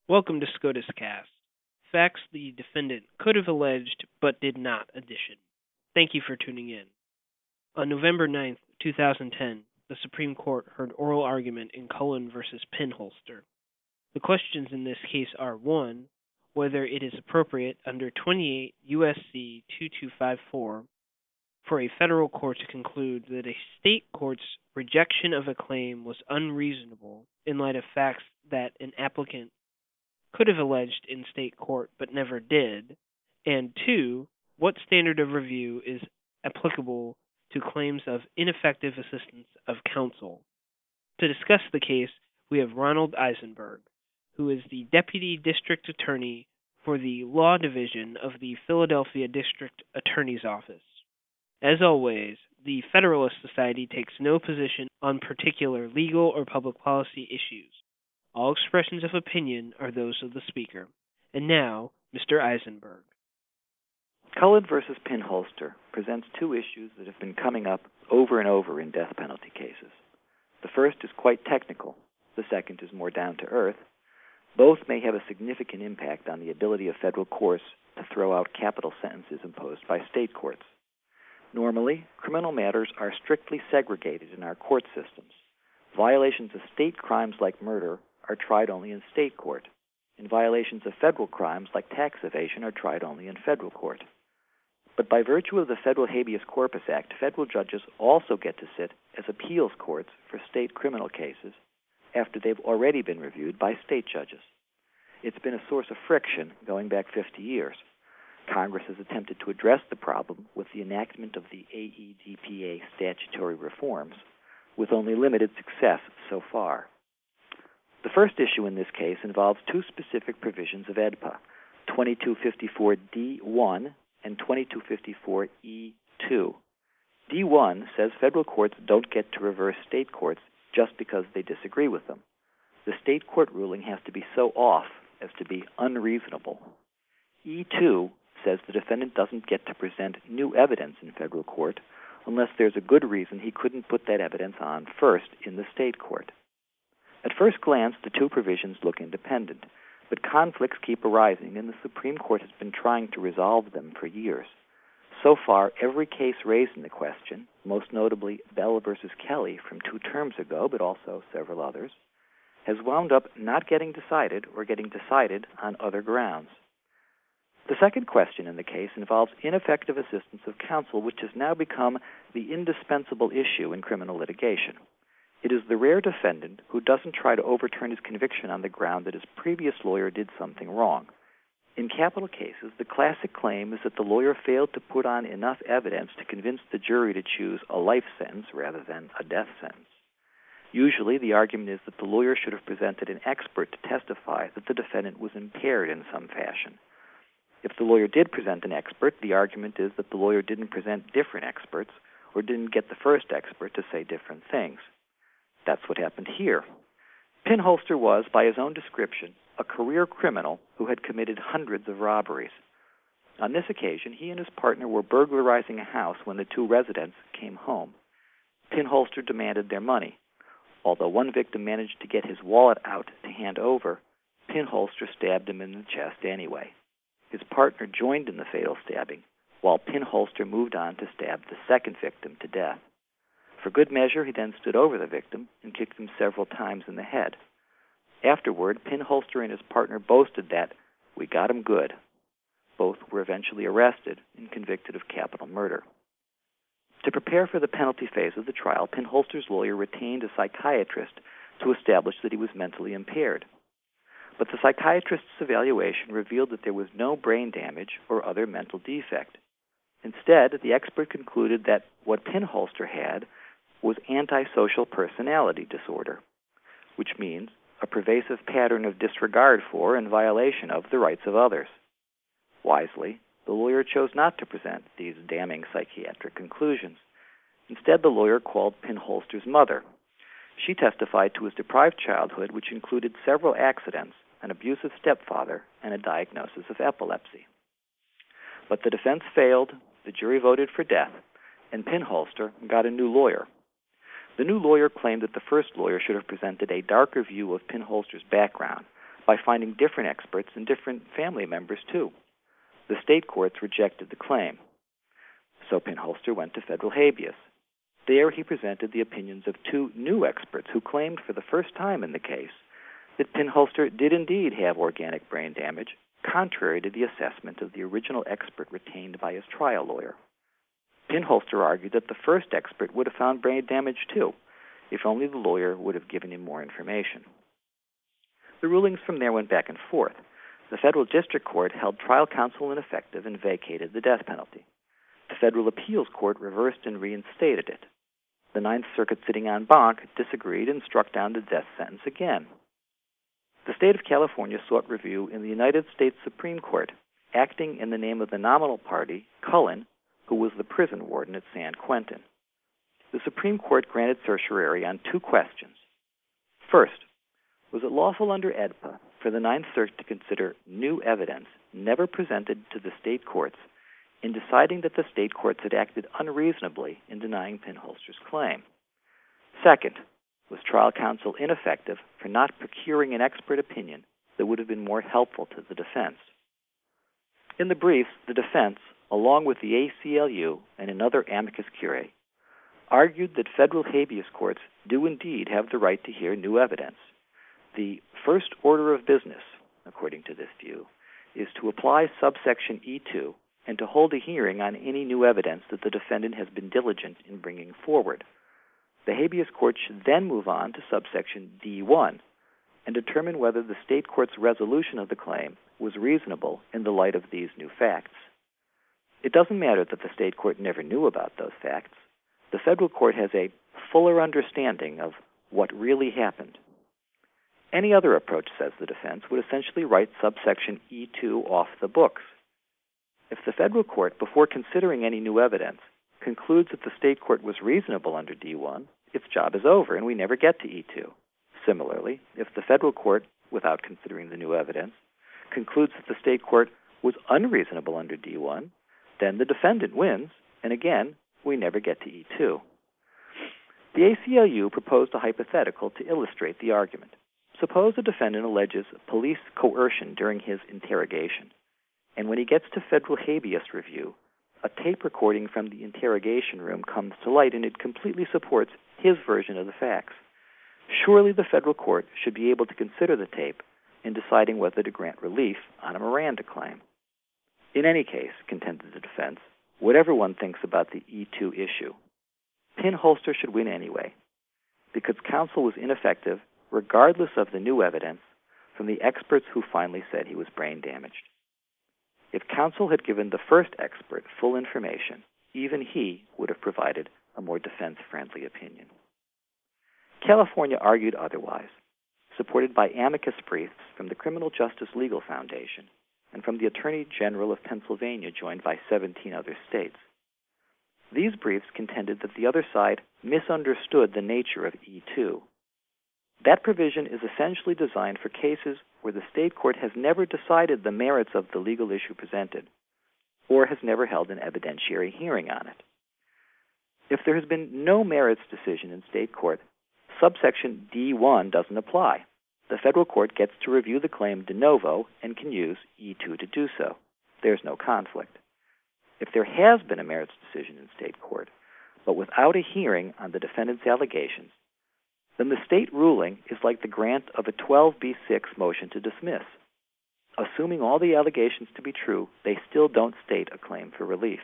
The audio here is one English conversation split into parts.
Welcome to SCOTUS Cast. Facts the defendant could have alleged but did not edition. Thank you for tuning in. On November 9th, 2010, the Supreme Court heard oral argument in Cullen v. Pinholster. The questions in this case are 1. Whether it is appropriate under 28 U.S.C. 2254 for a federal court to conclude that a state court's rejection of a claim was unreasonable in light of facts that an applicant could have alleged in state court but never did, and 2, what standard of review is applicable to claims of ineffective assistance of counsel. To discuss the case, we have Ronald Eisenberg, who is the Deputy District Attorney for the Law Division of the Philadelphia District Attorney's Office. As always, the Federalist Society takes no position on particular legal or public policy issues. All expressions of opinion are those of the speaker. And now, Mr. Eisenberg. Cullen v. Pinholster presents two issues that have been coming up over and over in death penalty cases. The first is quite technical. The second is more down to earth. Both may have a significant impact on the ability of federal courts to throw out capital sentences imposed by state courts. Normally, criminal matters are strictly segregated in our court systems. Violations of state crimes like murder are tried only in state court, and violations of federal crimes like tax evasion are tried only in federal court. But by virtue of the Federal Habeas Corpus Act, federal judges also get to sit as appeals courts for state criminal cases after they've already been reviewed by state judges. It's been a source of friction going back 50 years. Congress has attempted to address the problem with the enactment of the AEDPA statutory reforms, with only limited success so far. The first issue in this case involves two specific provisions of AEDPA, 2254D1 and 2254E2. D1 says federal courts don't get to reverse state courts just because they disagree with them. The state court ruling has to be so off as to be unreasonable. E2 says the defendant doesn't get to present new evidence in federal court unless there's a good reason he couldn't put that evidence on first in the state court. At first glance, the two provisions look independent, but conflicts keep arising, and the Supreme Court has been trying to resolve them for years. So far, every case raised in the question, most notably Bell v. Kelly from 2 terms ago, but also several others, has wound up not getting decided or getting decided on other grounds. The second question in the case involves ineffective assistance of counsel, which has now become the indispensable issue in criminal litigation. It is the rare defendant who doesn't try to overturn his conviction on the ground that his previous lawyer did something wrong. In capital cases, the classic claim is that the lawyer failed to put on enough evidence to convince the jury to choose a life sentence rather than a death sentence. Usually, the argument is that the lawyer should have presented an expert to testify that the defendant was impaired in some fashion. If the lawyer did present an expert, the argument is that the lawyer didn't present different experts or didn't get the first expert to say different things. That's what happened here. Pinholster was, by his own description, a career criminal who had committed hundreds of robberies. On this occasion, he and his partner were burglarizing a house when the two residents came home. Pinholster demanded their money. Although one victim managed to get his wallet out to hand over, Pinholster stabbed him in the chest anyway. His partner joined in the fatal stabbing, while Pinholster moved on to stab the second victim to death. For good measure, he then stood over the victim and kicked him several times in the head. Afterward, Pinholster and his partner boasted that, "We got him good." Both were eventually arrested and convicted of capital murder. To prepare for the penalty phase of the trial, Pinholster's lawyer retained a psychiatrist to establish that he was mentally impaired. But the psychiatrist's evaluation revealed that there was no brain damage or other mental defect. Instead, the expert concluded that what Pinholster had was antisocial personality disorder, which means a pervasive pattern of disregard for and violation of the rights of others. Wisely, the lawyer chose not to present these damning psychiatric conclusions. Instead, the lawyer called Pinholster's mother. She testified to his deprived childhood, which included several accidents, an abusive stepfather, and a diagnosis of epilepsy. But the defense failed, the jury voted for death, and Pinholster got a new lawyer. The new lawyer claimed that the first lawyer should have presented a darker view of Pinholster's background, by finding different experts and different family members, too. The state courts rejected the claim. So Pinholster went to federal habeas. There he presented the opinions of two new experts who claimed for the first time in the case that Pinholster did indeed have organic brain damage, contrary to the assessment of the original expert retained by his trial lawyer. Pinholster argued that the first expert would have found brain damage too, if only the lawyer would have given him more information. The rulings from there went back and forth. The federal district court held trial counsel ineffective and vacated the death penalty. The federal appeals court reversed and reinstated it. The Ninth Circuit, sitting en banc, disagreed and struck down the death sentence again. The state of California sought review in the United States Supreme Court, acting in the name of the nominal party, Cullen, who was the prison warden at San Quentin. The Supreme Court granted certiorari on two questions. First, was it lawful under AEDPA for the Ninth Circuit to consider new evidence never presented to the state courts in deciding that the state courts had acted unreasonably in denying Pinholster's claim? Second, was trial counsel ineffective for not procuring an expert opinion that would have been more helpful to the defense? In the briefs, the defense, along with the ACLU and another amicus curiae, argued that federal habeas courts do indeed have the right to hear new evidence. The first order of business, according to this view, is to apply subsection E2 and to hold a hearing on any new evidence that the defendant has been diligent in bringing forward. The habeas court should then move on to subsection D1 and determine whether the state court's resolution of the claim was reasonable in the light of these new facts. It doesn't matter that the state court never knew about those facts. The federal court has a fuller understanding of what really happened. Any other approach, says the defense, would essentially write subsection E2 off the books. If the federal court, before considering any new evidence, concludes that the state court was reasonable under D1, its job is over and we never get to E2. Similarly, if the federal court, without considering the new evidence, concludes that the state court was unreasonable under D1, then the defendant wins, and again, we never get to E2. The ACLU proposed a hypothetical to illustrate the argument. Suppose a defendant alleges police coercion during his interrogation, and when he gets to federal habeas review, a tape recording from the interrogation room comes to light and it completely supports his version of the facts. Surely the federal court should be able to consider the tape in deciding whether to grant relief on a Miranda claim. In any case, contended the defense, whatever one thinks about the E2 issue, Pinholster should win anyway, because counsel was ineffective regardless of the new evidence from the experts who finally said he was brain damaged. If counsel had given the first expert full information, even he would have provided a more defense-friendly opinion. California argued otherwise, supported by amicus briefs from the Criminal Justice Legal Foundation and from the Attorney General of Pennsylvania, joined by 17 other states. These briefs contended that the other side misunderstood the nature of E2. That provision is essentially designed for cases where the state court has never decided the merits of the legal issue presented, or has never held an evidentiary hearing on it. If there has been no merits decision in state court, subsection D1 doesn't apply. The federal court gets to review the claim de novo and can use E2 to do so. There's no conflict. If there has been a merits decision in state court, but without a hearing on the defendant's allegations, then the state ruling is like the grant of a 12b6 motion to dismiss. Assuming all the allegations to be true, they still don't state a claim for relief.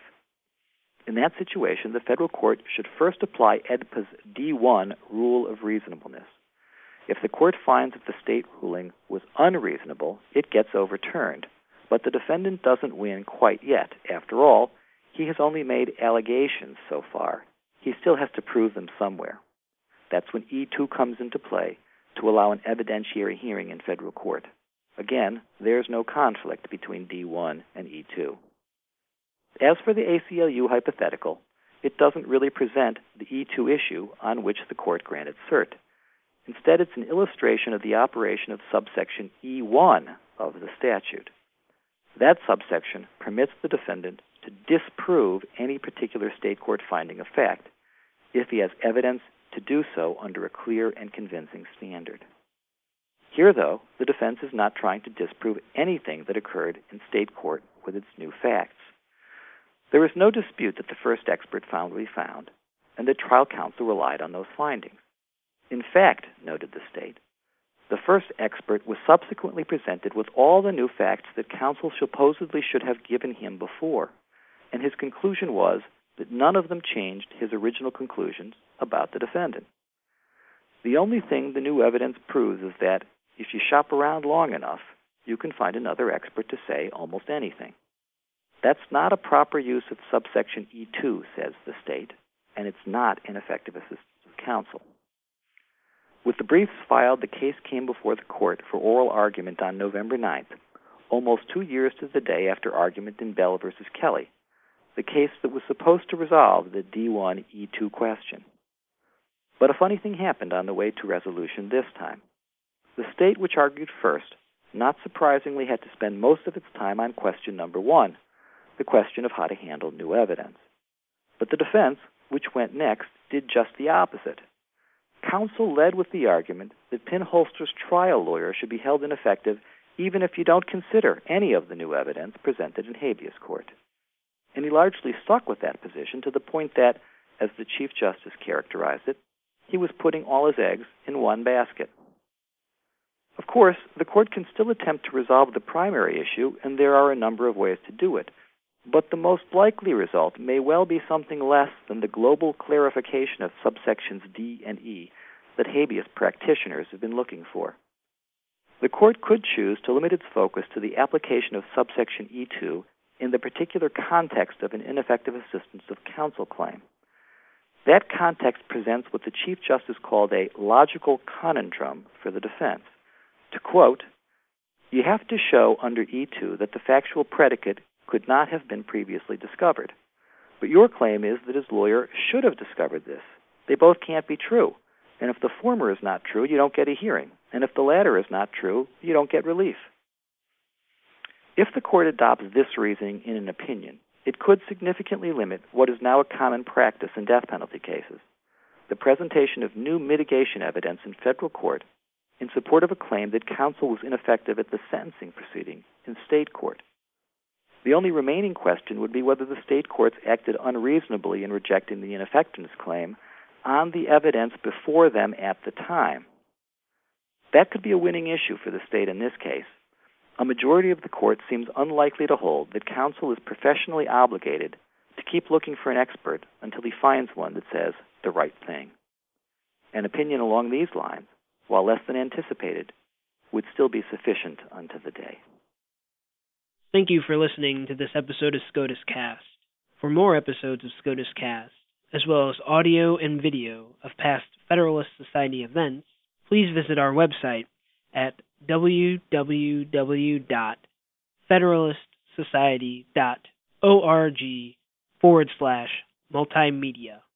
In that situation, the federal court should first apply AEDPA's D1 rule of reasonableness. If the court finds that the state ruling was unreasonable, it gets overturned. But the defendant doesn't win quite yet. After all, he has only made allegations so far. He still has to prove them somewhere. That's when E2 comes into play to allow an evidentiary hearing in federal court. Again, there's no conflict between D1 and E2. As for the ACLU hypothetical, it doesn't really present the E2 issue on which the court granted cert. Instead, it's an illustration of the operation of subsection E1 of the statute. That subsection permits the defendant to disprove any particular state court finding of fact if he has evidence to do so under a clear and convincing standard. Here, though, the defense is not trying to disprove anything that occurred in state court with its new facts. There is no dispute that the first expert found what he found, and that trial counsel relied on those findings. In fact, noted the state, the first expert was subsequently presented with all the new facts that counsel supposedly should have given him before, and his conclusion was that none of them changed his original conclusions about the defendant. The only thing the new evidence proves is that if you shop around long enough, you can find another expert to say almost anything. That's not a proper use of subsection E2, says the state, and it's not ineffective assistance of counsel. With the briefs filed, the case came before the court for oral argument on November 9th, almost 2 years to the day after argument in Bell v. Kelly, the case that was supposed to resolve the D1 E2 question. But a funny thing happened on the way to resolution this time. The state which argued first, not surprisingly, had to spend most of its time on question number 1, the question of how to handle new evidence. But the defense, which went next, did just the opposite. Counsel led with the argument that Pinholster's trial lawyer should be held ineffective even if you don't consider any of the new evidence presented in habeas court. And he largely stuck with that position to the point that, as the Chief Justice characterized it, he was putting all his eggs in one basket. Of course, the court can still attempt to resolve the primary issue, and there are a number of ways to do it. But the most likely result may well be something less than the global clarification of subsections D and E that habeas practitioners have been looking for. The court could choose to limit its focus to the application of subsection E2 in the particular context of an ineffective assistance of counsel claim. That context presents what the Chief Justice called a logical conundrum for the defense. To quote, "You have to show under E2 that the factual predicate could not have been previously discovered. But your claim is that his lawyer should have discovered this. They both can't be true. And if the former is not true, you don't get a hearing. And if the latter is not true, you don't get relief." If the court adopts this reasoning in an opinion, it could significantly limit what is now a common practice in death penalty cases, the presentation of new mitigation evidence in federal court in support of a claim that counsel was ineffective at the sentencing proceeding in state court. The only remaining question would be whether the state courts acted unreasonably in rejecting the ineffectiveness claim on the evidence before them at the time. That could be a winning issue for the state in this case. A majority of the court seems unlikely to hold that counsel is professionally obligated to keep looking for an expert until he finds one that says the right thing. An opinion along these lines, while less than anticipated, would still be sufficient unto the day. Thank you for listening to this episode of SCOTUS Cast. For more episodes of SCOTUS Cast, as well as audio and video of past Federalist Society events, please visit our website at www.federalistsociety.org/multimedia.